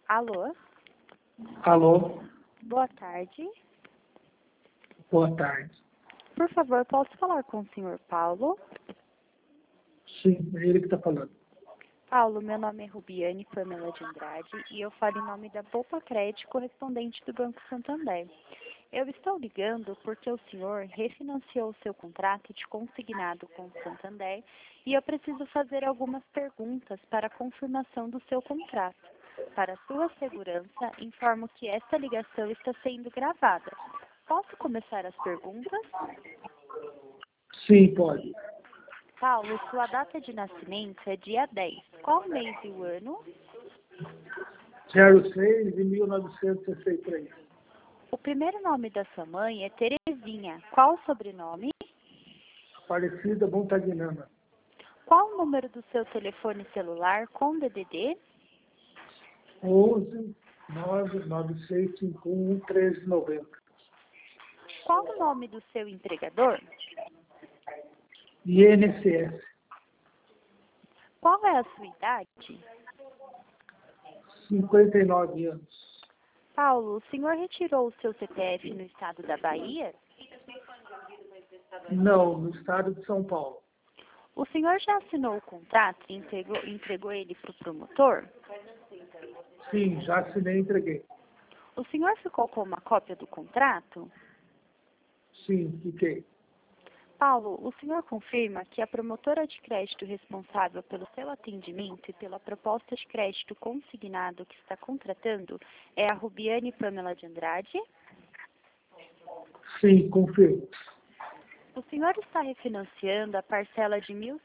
Alô? Alô, Boa tarde. boa tarde. Por favor, posso falar com o senhor Paulo? Sim, é ele que está falando. Paulo, meu nome é Rubiane Pamela de Andrade e eu falo em nome da Poupa Crédito, correspondente do Banco Santander. Eu estou ligando porque o senhor refinanciou o seu contrato de consignado com o Santander e eu preciso fazer algumas perguntas para a confirmação do seu contrato. Para sua segurança, informo que esta ligação está sendo gravada. Posso começar as perguntas? Sim, pode. Paulo, sua data de nascimento é dia 10. Qual mês e o ano? 06 de 1963. O primeiro nome da sua mãe é Terezinha. Qual o sobrenome? Aparecida Montagnana. Qual o número do seu telefone celular com DDD? 11 99651 1390. Qual o nome do seu empregador? INSS. Qual é a sua idade? 59 anos. Paulo, o senhor retirou o seu CPF no estado da Bahia? Não, no estado de São Paulo. O senhor já assinou o contrato e entregou ele para o promotor? Sim, já assinei e entreguei. O senhor ficou com uma cópia do contrato? Sim, fiquei. Paulo, o senhor confirma que a promotora de crédito responsável pelo seu atendimento e pela proposta de crédito consignado que está contratando é a Rubiane Pamela de Andrade? Sim, confirmo. O senhor está refinanciando a parcela de R$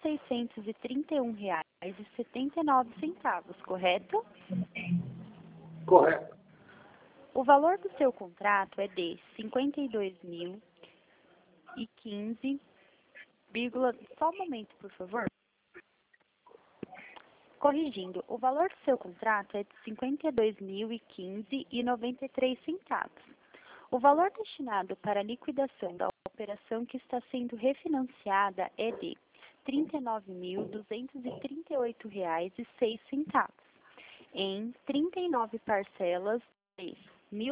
1.631,79, correto? Correto. O valor do seu contrato é de 52.015, só um momento, por favor. Corrigindo, o valor do seu contrato é de R$ 52.015,93. O valor destinado para a liquidação da operação que está sendo refinanciada é de R$ 39.238,06, em 39 parcelas de R$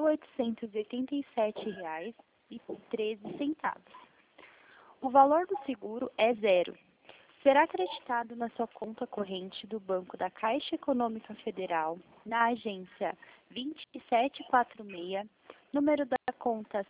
1.887,13. O valor do seguro é zero. Será acreditado na sua conta corrente do Banco da Caixa Econômica Federal, na agência 2746, número da conta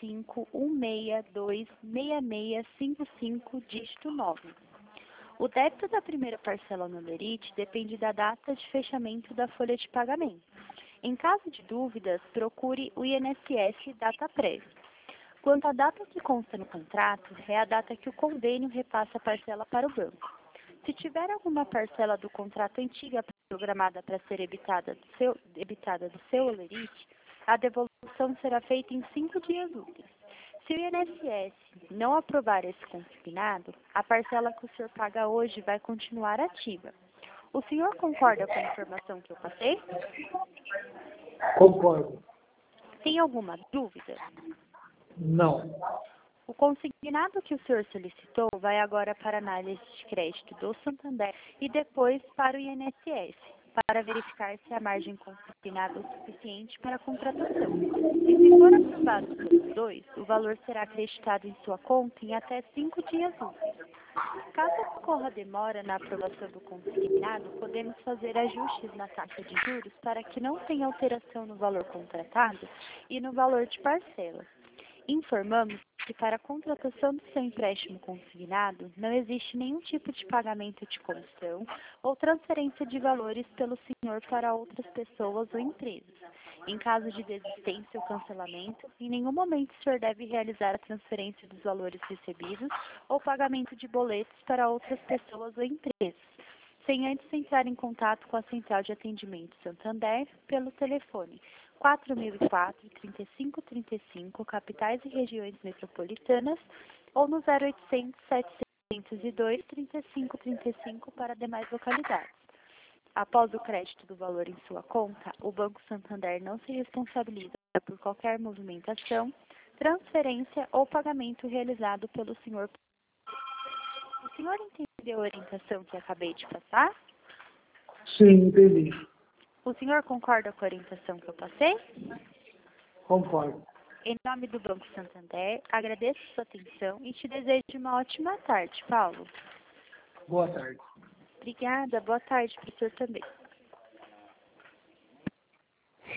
7516266655, dígito 9. O débito da primeira parcela no Lerite depende da data de fechamento da folha de pagamento. Em caso de dúvidas, procure o INSS data prévia. Quanto à data que consta no contrato, é a data que o convênio repassa a parcela para o banco. Se tiver alguma parcela do contrato antiga programada para ser debitada do seu Olerite, a devolução será feita em 5 dias úteis. Se o INSS não aprovar esse consignado, a parcela que o senhor paga hoje vai continuar ativa. O senhor concorda com a informação que eu passei? Concordo. Tem alguma dúvida? Não. O consignado que o senhor solicitou vai agora para a análise de crédito do Santander e depois para o INSS, para verificar se a margem consignada é o suficiente para a contratação. E se for aprovado pelos dois, o valor será acreditado em sua conta em até 5 dias úteis. Caso ocorra demora na aprovação do consignado, podemos fazer ajustes na taxa de juros para que não tenha alteração no valor contratado e no valor de parcela. Informamos que para a contratação do seu empréstimo consignado não existe nenhum tipo de pagamento de comissão ou transferência de valores pelo senhor para outras pessoas ou empresas. Em caso de desistência ou cancelamento, em nenhum momento o senhor deve realizar a transferência dos valores recebidos ou pagamento de boletos para outras pessoas ou empresas, sem antes entrar em contato com a Central de Atendimento Santander pelo telefone 4004-3535, capitais e regiões metropolitanas, ou no 0800-702-3535 para demais localidades. Após o crédito do valor em sua conta, o Banco Santander não se responsabiliza por qualquer movimentação, transferência ou pagamento realizado pelo senhor. O senhor entendeu a orientação que acabei de passar? Sim, entendi. O senhor concorda com a orientação que eu passei? Concordo. Em nome do Banco Santander, agradeço sua atenção e te desejo uma ótima tarde, Paulo. Boa tarde. Obrigada, boa tarde para o senhor também.